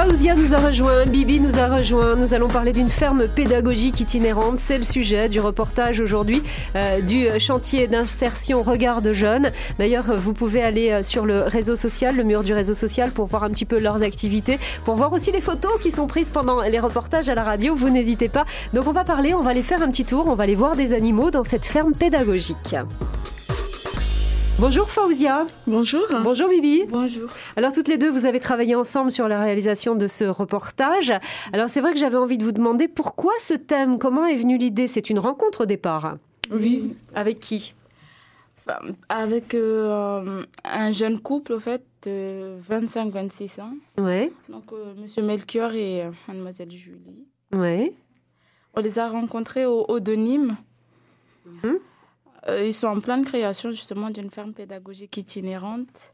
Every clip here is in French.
Faouzia nous a rejoint, Bibi nous a rejoint. Nous allons parler d'une ferme pédagogique itinérante. C'est le sujet du reportage aujourd'hui du chantier d'insertion Regard de Jeunes. D'ailleurs, vous pouvez aller sur le réseau social, le mur du réseau social, pour voir un petit peu leurs activités, pour voir aussi les photos qui sont prises pendant les reportages à la radio. Vous n'hésitez pas. Donc on va parler, on va aller faire un petit tour, on va aller voir des animaux dans cette ferme pédagogique. Bonjour Faouzia. Bonjour. Bonjour Bibi. Bonjour. Alors toutes les deux, vous avez travaillé ensemble sur la réalisation de ce reportage. Alors c'est vrai que j'avais envie de vous demander pourquoi ce thème, comment est venue l'idée? C'est une rencontre au départ. Oui. Avec qui? Avec un jeune couple, au fait, de 25-26 ans. Ouais. Donc Monsieur Melchior et Mademoiselle Julie. Ouais. On les a rencontrés au de Nîmes. Mhm. Ils sont en pleine création justement d'une ferme pédagogique itinérante.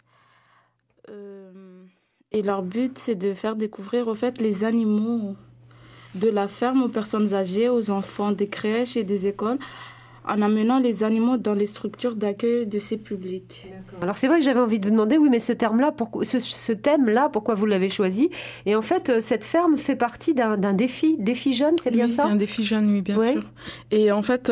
Et leur but, c'est de faire découvrir au fait les animaux de la ferme aux personnes âgées, aux enfants des crèches et des écoles, en amenant les animaux dans les structures d'accueil de ces publics. D'accord. Alors c'est vrai que j'avais envie de vous demander, oui, mais ce thème-là, pourquoi vous l'avez choisi? Et en fait, cette ferme fait partie d'un défi jeune, c'est bien ça? Oui, c'est un défi jeune, oui, bien sûr. Et en fait,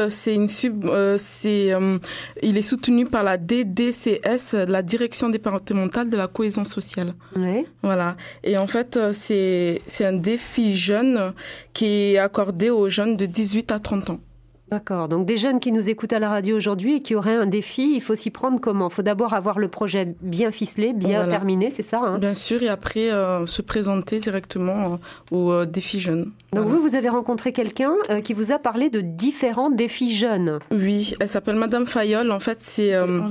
il est soutenu par la DDCS, la Direction départementale de la cohésion sociale. Ouais. Voilà. Et en fait, c'est un défi jeune qui est accordé aux jeunes de 18 à 30 ans. D'accord, donc des jeunes qui nous écoutent à la radio aujourd'hui et qui auraient un défi, il faut s'y prendre comment? Il faut d'abord avoir le projet bien ficelé, bien terminé, c'est ça hein? Bien sûr, et après se présenter directement aux défis jeunes. Donc vous avez rencontré quelqu'un qui vous a parlé de différents défis jeunes. Oui, elle s'appelle Madame Fayol, en fait c'est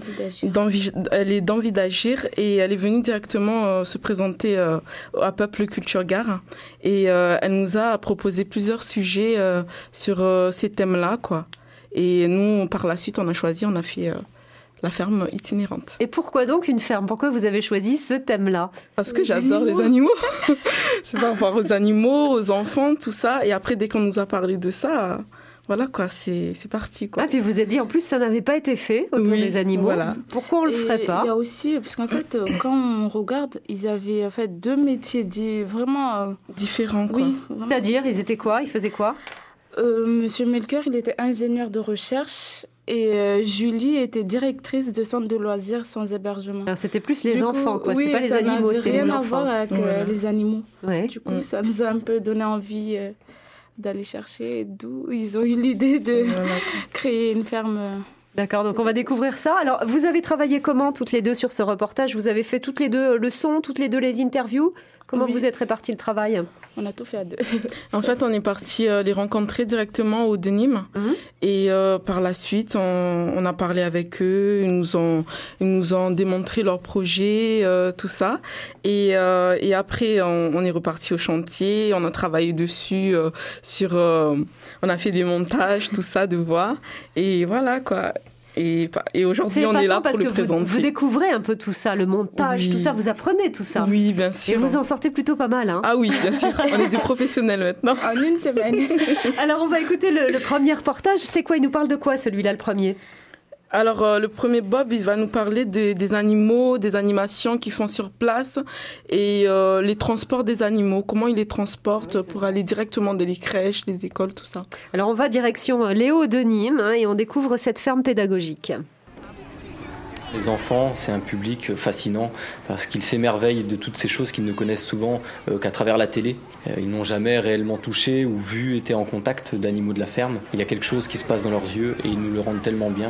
elle est d'Envie d'agir et elle est venue directement se présenter à Peuple Culture Gare et elle nous a proposé plusieurs sujets sur ces thèmes-là, quoi. Et nous, par la suite, on a fait la ferme itinérante. Et pourquoi donc une ferme? Pourquoi vous avez choisi ce thème-là? Parce que j'adore les animaux. C'est par rapport aux animaux, aux enfants, tout ça. Et après, dès qu'on nous a parlé de ça, voilà quoi, c'est parti quoi. Ah, puis vous avez dit en plus ça n'avait pas été fait autour des animaux. Voilà. Pourquoi on le ferait pas? Il y a aussi, parce qu'en fait, quand on regarde, ils avaient en fait deux métiers vraiment différents quoi. Oui, c'est-à-dire, ils étaient quoi? Ils faisaient quoi? Monsieur Melchior, il était ingénieur de recherche et Julie était directrice de centre de loisirs sans hébergement. Alors, c'était plus les enfants, quoi. Oui, c'était pas les animaux, c'était les enfants. Ça n'avait rien à voir avec les animaux. Ouais. Du coup, ça nous a un peu donné envie d'aller chercher d'où ils ont eu l'idée de créer une ferme. D'accord, donc on va découvrir ça. Alors, vous avez travaillé comment toutes les deux sur ce reportage? Vous avez fait toutes les deux le son, toutes les deux les interviews? Comment vous êtes réparti le travail? On a tout fait à deux. En fait, on est parti les rencontrer directement au de Nîmes. Et par la suite, on a parlé avec eux. Ils nous ont démontré leur projet, tout ça. Et après, on est reparti au chantier. On a travaillé dessus on a fait des montages, tout ça, de voix. Et voilà, quoi. Et aujourd'hui, on est là pour le présenter. Vous découvrez un peu tout ça, le montage, tout ça, vous apprenez tout ça. Oui, bien sûr. Et vous en sortez plutôt pas mal. Hein. Ah oui, bien sûr. On est des professionnels maintenant. En une semaine. Alors, on va écouter le premier reportage. C'est quoi? Il nous parle de quoi, celui-là, le premier? Alors, le premier Bob, il va nous parler des animaux, des animations qu'ils font sur place et les transports des animaux, comment ils les transportent pour aller directement dans les crèches, les écoles, tout ça. Alors, on va direction les Hauts de Nîmes et on découvre cette ferme pédagogique. Les enfants, c'est un public fascinant parce qu'ils s'émerveillent de toutes ces choses qu'ils ne connaissent souvent qu'à travers la télé. Ils n'ont jamais réellement touché ou vu, été en contact d'animaux de la ferme. Il y a quelque chose qui se passe dans leurs yeux et ils nous le rendent tellement bien.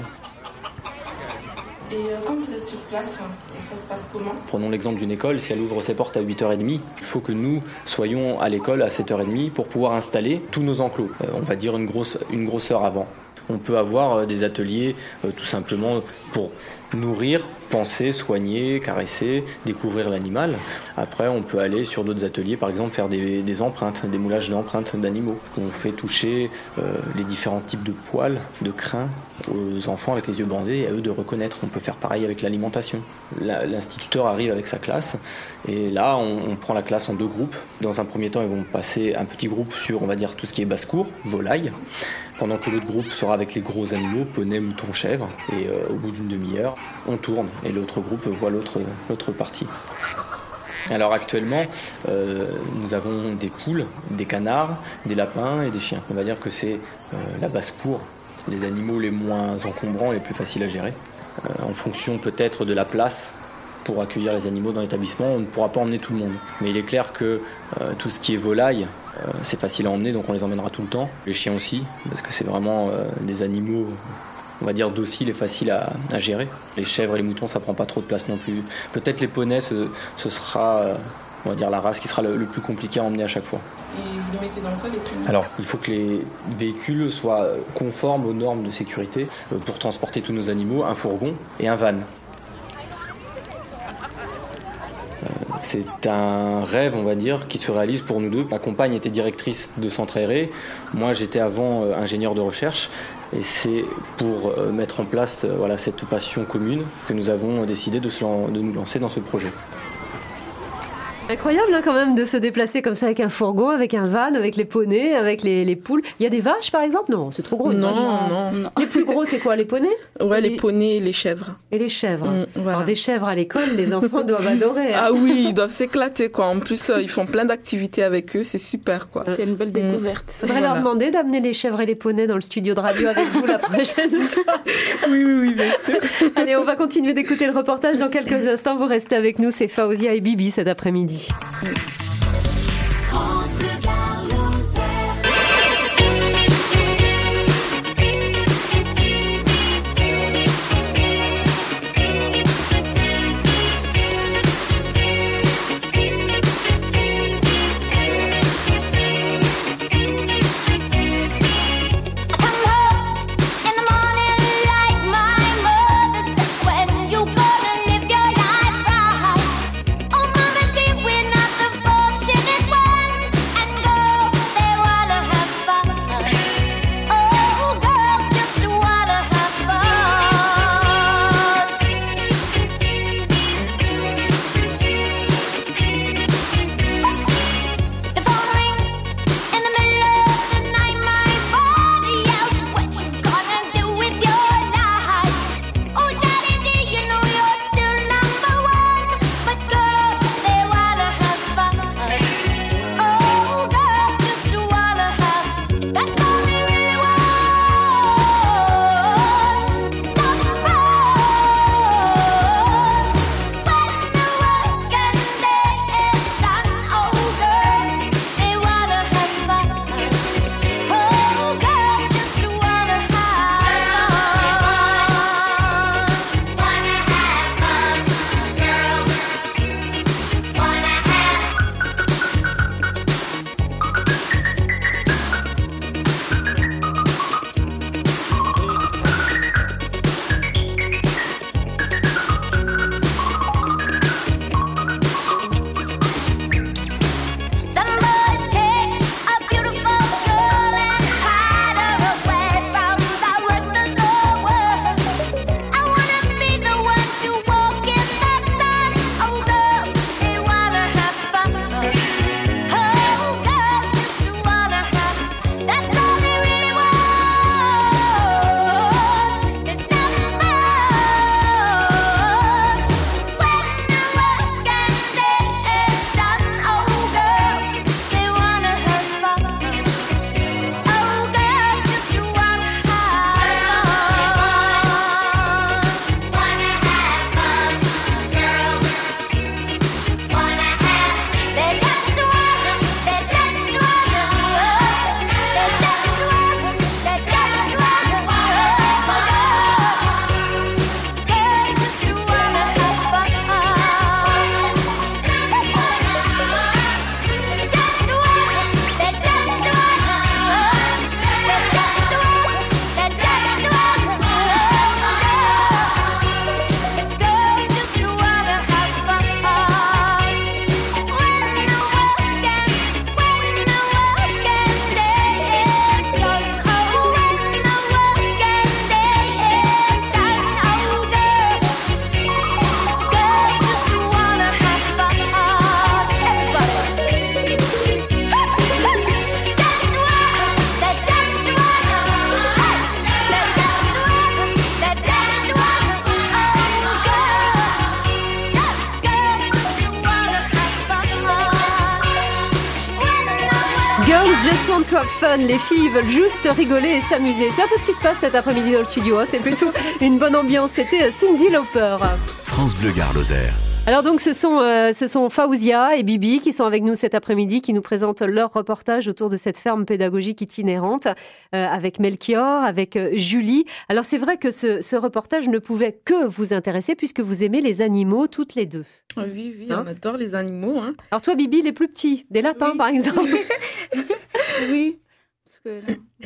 Et quand vous êtes sur place, ça se passe comment? Prenons l'exemple d'une école, si elle ouvre ses portes à 8h30, il faut que nous soyons à l'école à 7h30 pour pouvoir installer tous nos enclos. On va dire une grosse heure avant. On peut avoir des ateliers tout simplement pour nourrir, penser, soigner, caresser, découvrir l'animal. Après, on peut aller sur d'autres ateliers, par exemple faire des empreintes, des moulages d'empreintes d'animaux. On fait toucher les différents types de poils, de crins aux enfants avec les yeux bandés et à eux de reconnaître. On peut faire pareil avec l'alimentation. L'instituteur arrive avec sa classe et là, on prend la classe en deux groupes. Dans un premier temps, ils vont passer un petit groupe sur, on va dire, tout ce qui est basse-cour, volaille. Pendant que l'autre groupe sera avec les gros animaux, poney, mouton, chèvre. Et au bout d'une demi-heure, on tourne et l'autre groupe voit l'autre partie. Alors actuellement, nous avons des poules, des canards, des lapins et des chiens. On va dire que c'est la basse-cour, les animaux les moins encombrants, les plus faciles à gérer. En fonction peut-être de la place pour accueillir les animaux dans l'établissement, on ne pourra pas emmener tout le monde. Mais il est clair que tout ce qui est volaille, c'est facile à emmener, donc on les emmènera tout le temps. Les chiens aussi, parce que c'est vraiment des animaux, on va dire, dociles et faciles à gérer. Les chèvres et les moutons, ça prend pas trop de place non plus. Peut-être les poneys, ce sera, on va dire, la race qui sera le plus compliqué à emmener à chaque fois. Et vous les mettez dans quoi, les poneys ? Alors, il faut que les véhicules soient conformes aux normes de sécurité pour transporter tous nos animaux, un fourgon et un van. C'est un rêve, on va dire, qui se réalise pour nous deux. Ma compagne était directrice de centre aéré. Moi, j'étais avant ingénieur de recherche. Et c'est pour mettre en place cette passion commune que nous avons décidé de nous lancer dans ce projet. Incroyable quand même de se déplacer comme ça avec un fourgon, avec un van, avec les poneys, avec les poules. Il y a des vaches par exemple ? Non, c'est trop gros. Non. Les plus gros, c'est quoi, les poneys ? Ouais, les poneys et les chèvres. Et les chèvres. Voilà. Alors des chèvres à l'école, les enfants doivent adorer. Ah oui, ils doivent s'éclater quoi. En plus, ils font plein d'activités avec eux, c'est super quoi. C'est une belle découverte. Faudrait leur demander d'amener les chèvres et les poneys dans le studio de radio avec vous la prochaine fois. Oui, bien sûr. Allez, on va continuer d'écouter le reportage dans quelques instants. Vous restez avec nous, c'est Faouzia et Bibi cet après-midi. When you gonna live your life right? Oh, mama, dear, we're not the Girls just want to have fun. Les filles veulent juste rigoler et s'amuser. C'est un peu ce qui se passe cet après-midi dans le studio. C'est plutôt une bonne ambiance. C'était Cyndi Lauper. France Bleu Gard Lozère. Alors donc ce sont Faouzia et Bibi qui sont avec nous cet après-midi, qui nous présentent leur reportage autour de cette ferme pédagogique itinérante avec Melchior, avec Julie. Alors c'est vrai que ce reportage ne pouvait que vous intéresser puisque vous aimez les animaux toutes les deux. Oui, on adore les animaux. Hein. Alors toi Bibi, les plus petits, des lapins par exemple. Oui, parce que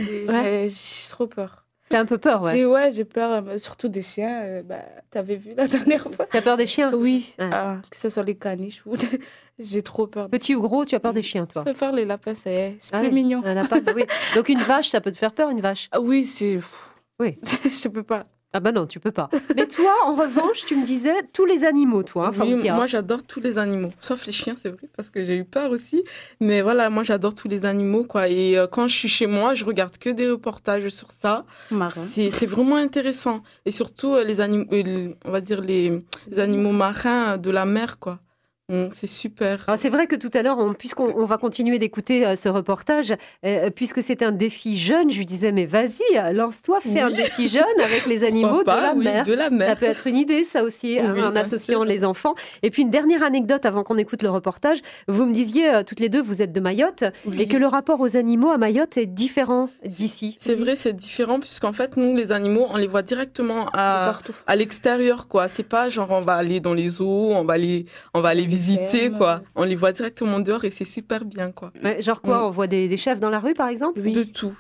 j'ai trop peur. T'as un peu peur, ouais. J'ai peur, surtout des chiens. T'avais vu la dernière fois. T'as peur des chiens? Oui, que ce soit les caniches ou... J'ai trop peur. Petit ou gros, tu as peur des chiens, toi? Je préfère les lapins, c'est plus mignon. Un lapin, oui. Donc une vache, ça peut te faire peur, une vache? Ah oui, c'est... Oui. Je peux pas. Ah bah non, tu peux pas. Mais toi, en revanche, tu me disais tous les animaux, toi, hein, Oui, moi j'adore tous les animaux, sauf les chiens, c'est vrai, parce que j'ai eu peur aussi. Mais voilà, moi j'adore tous les animaux, quoi. Et quand je suis chez moi, je regarde que des reportages sur ça. Marin. C'est vraiment intéressant. Et surtout les animaux, on va dire les animaux marins de la mer, quoi. C'est super. Alors c'est vrai que tout à l'heure, puisqu'on va continuer d'écouter ce reportage, puisque c'est un défi jeune, je lui disais, mais vas-y, lance-toi, fais un défi jeune avec les animaux de la mer. Ça peut être une idée, ça aussi, en associant les enfants. Et puis une dernière anecdote avant qu'on écoute le reportage. Vous me disiez, toutes les deux, vous êtes de Mayotte, et que le rapport aux animaux à Mayotte est différent d'ici. C'est vrai, c'est différent, puisqu'en fait, nous, les animaux, on les voit directement à l'extérieur, quoi. C'est pas genre, on va aller dans les zoos, on va aller visiter, quoi. On les voit directement dehors et c'est super bien, quoi. Ouais, genre quoi, on voit des chèvres dans la rue, par exemple? Oui. De tout.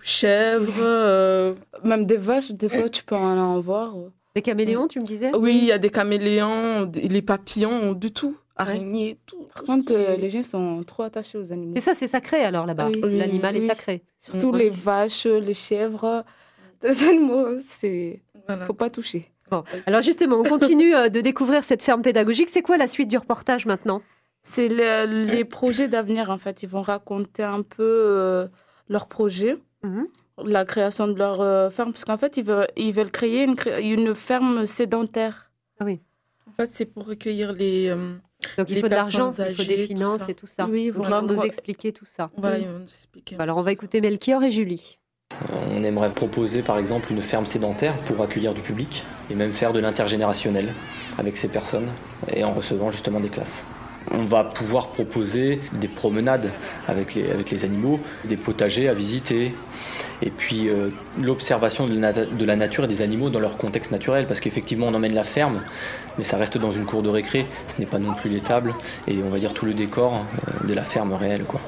Chèvres. Même des vaches, des fois, tu peux en voir. Des caméléons, tu me disais? Oui, il y a des caméléons, les papillons, de tout. Araignées, tout. Par contre, les gens sont trop attachés aux animaux. C'est sacré alors là-bas. Oui. L'animal est sacré. Surtout les vaches, les chèvres, les animaux, faut pas toucher. Bon, alors justement, on continue de découvrir cette ferme pédagogique. C'est quoi la suite du reportage maintenant? C'est les projets d'avenir, en fait. Ils vont raconter un peu leurs projets, la création de leur ferme. Parce qu'en fait, ils veulent créer une ferme sédentaire. Ah oui. En fait, c'est pour recueillir les donc il faut de l'argent, il faut des finances et tout ça. Oui, ils vont nous expliquer tout ça. Voilà, ils vont nous expliquer. Alors on va écouter Melchior et Julie. On aimerait proposer par exemple une ferme sédentaire pour accueillir du public et même faire de l'intergénérationnel avec ces personnes et en recevant justement des classes. On va pouvoir proposer des promenades avec les animaux, des potagers à visiter et puis l'observation de la nature et des animaux dans leur contexte naturel parce qu'effectivement on emmène la ferme mais ça reste dans une cour de récré, ce n'est pas non plus l'étable et on va dire tout le décor de la ferme réelle, quoi.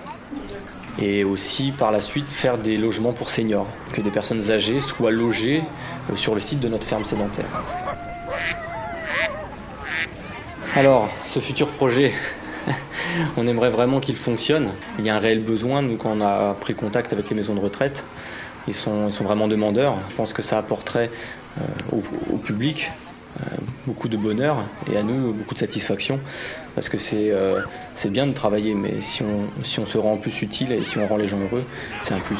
Et aussi par la suite faire des logements pour seniors, que des personnes âgées soient logées sur le site de notre ferme sédentaire. Alors, ce futur projet, on aimerait vraiment qu'il fonctionne. Il y a un réel besoin, nous quand on a pris contact avec les maisons de retraite, ils sont vraiment demandeurs. Je pense que ça apporterait au public beaucoup de bonheur et à nous beaucoup de satisfaction parce que c'est bien de travailler mais si on se rend plus utile et si on rend les gens heureux, c'est un plus.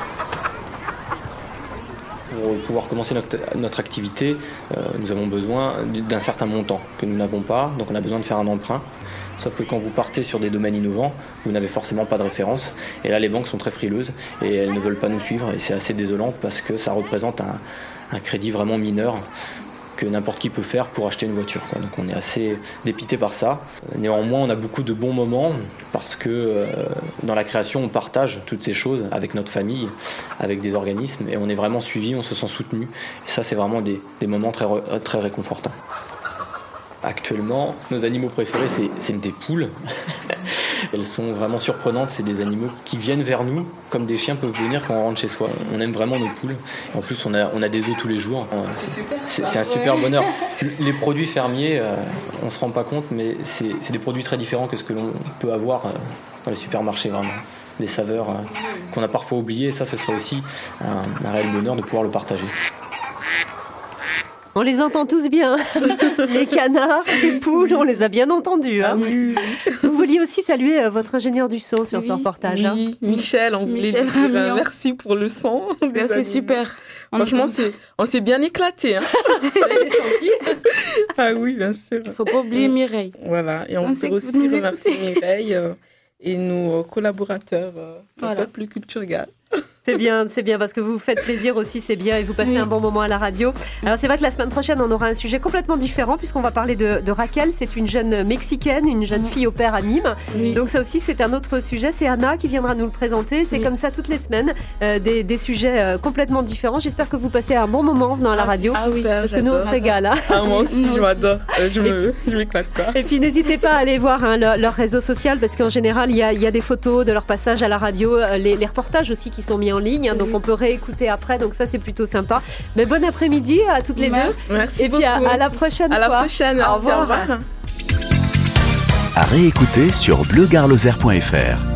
Pour pouvoir commencer notre activité, nous avons besoin d'un certain montant que nous n'avons pas, donc on a besoin de faire un emprunt. Sauf que quand vous partez sur des domaines innovants, vous n'avez forcément pas de référence. Et là, les banques sont très frileuses et elles ne veulent pas nous suivre. Et c'est assez désolant parce que ça représente un crédit vraiment mineur que n'importe qui peut faire pour acheter une voiture, quoi. Donc on est assez dépité par ça. Néanmoins, on a beaucoup de bons moments parce que dans la création, on partage toutes ces choses avec notre famille, avec des organismes et on est vraiment suivi, on se sent soutenu. Et ça, c'est vraiment des moments très, très réconfortants. Actuellement, nos animaux préférés, c'est des poules. Elles sont vraiment surprenantes. C'est des animaux qui viennent vers nous, comme des chiens peuvent venir quand on rentre chez soi. On aime vraiment nos poules. En plus, on a des œufs tous les jours. C'est un super bonheur. Les produits fermiers, on se rend pas compte, mais c'est des produits très différents que ce que l'on peut avoir dans les supermarchés, vraiment. Des saveurs qu'on a parfois oubliées. Et ça, ce serait aussi un réel bonheur de pouvoir le partager. On les entend tous bien, les canards, les poules, on les a bien entendus. Hein. Oui. Vous vouliez aussi saluer votre ingénieur du son sur ce reportage. Oui, hein. Michel, on voulait dire merci pour le son. C'est super. Franchement, on s'est bien éclaté. Hein. J'ai senti. Ah oui, bien sûr. Faut pas oublier Mireille. Voilà, et on peut aussi remercier Mireille et nos collaborateurs de Peuple Culture Égale. C'est bien parce que vous faites plaisir aussi, c'est bien, et vous passez un bon moment à la radio. Alors c'est vrai que la semaine prochaine, on aura un sujet complètement différent puisqu'on va parler de Raquel. C'est une jeune mexicaine, une jeune fille au père à Nîmes. Donc ça aussi, c'est un autre sujet. C'est Anna qui viendra nous le présenter. C'est comme ça toutes les semaines, des sujets complètement différents. J'espère que vous passez un bon moment en venant à la radio. Parce que nous, on se régale. Moi aussi, je m'adore. Je m'éclate pas. Et puis n'hésitez pas à aller voir leur réseau social parce qu'en général, il y a des photos de leur passage à la radio, les reportages aussi qui sont mis en ligne, donc on peut réécouter après, donc ça c'est plutôt sympa. Mais bon après-midi à toutes les deux. Merci et puis à la prochaine fois. À la prochaine. Au revoir. À réécouter sur bleugarloser.fr.